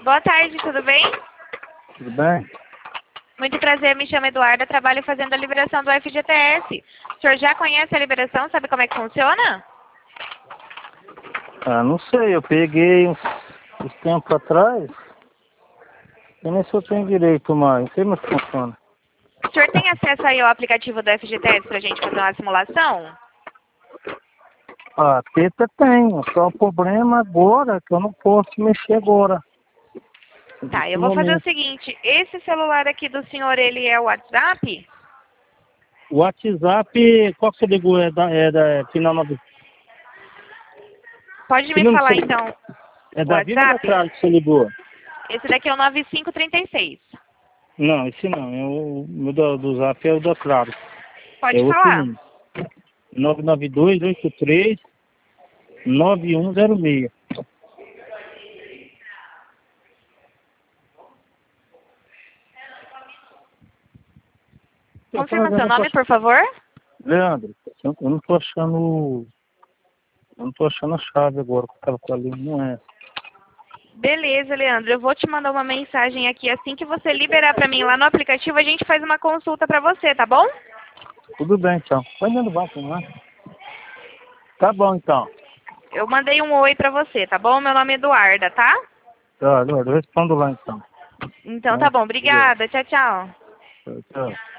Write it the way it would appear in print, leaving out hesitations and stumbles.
Boa tarde, tudo bem? Tudo bem? Muito prazer, me chamo Eduarda, trabalho fazendo a liberação do FGTS. O senhor já conhece a liberação, sabe como é que funciona? Ah, não sei, eu peguei uns tempos atrás. Eu nem sei se eu tenho direito mais, não sei mais como funciona. O senhor tem acesso aí ao aplicativo do FGTS para a gente fazer uma simulação? Ah, teta tenho, só o problema agora é que eu não posso mexer agora. Tá, Nesse eu vou fazer o momento. seguinte, esse celular aqui do senhor, ele é o WhatsApp? O WhatsApp, qual que você ligou? Final 9. Pode Que me número falar você, então é o da Viva ou da WhatsApp? Cralo que você ligou? Esse daqui é o 9536. Não, esse não, é o meu do Zap é o da Claro. É Pode outro falar. número. 992-83-9106. Eu Confirma falando, eu seu não tô nome, achando. por favor. Leandro, eu não tô achando. Eu não tô achando a chave agora que eu tava com ali, não é. Beleza, Leandro. Eu vou te mandar uma mensagem aqui. Assim que você liberar para mim lá no aplicativo, a gente faz uma consulta para você, tá bom? Tudo bem então. Vai dentro do banco, não é? Tá bom então. Eu mandei um oi para você, tá bom? Meu nome é Eduarda, tá? Tá, Leandro, eu respondo lá então. Então tá Tá? bom. Beleza. Obrigada. Tchau, tchau. Tchau, tchau.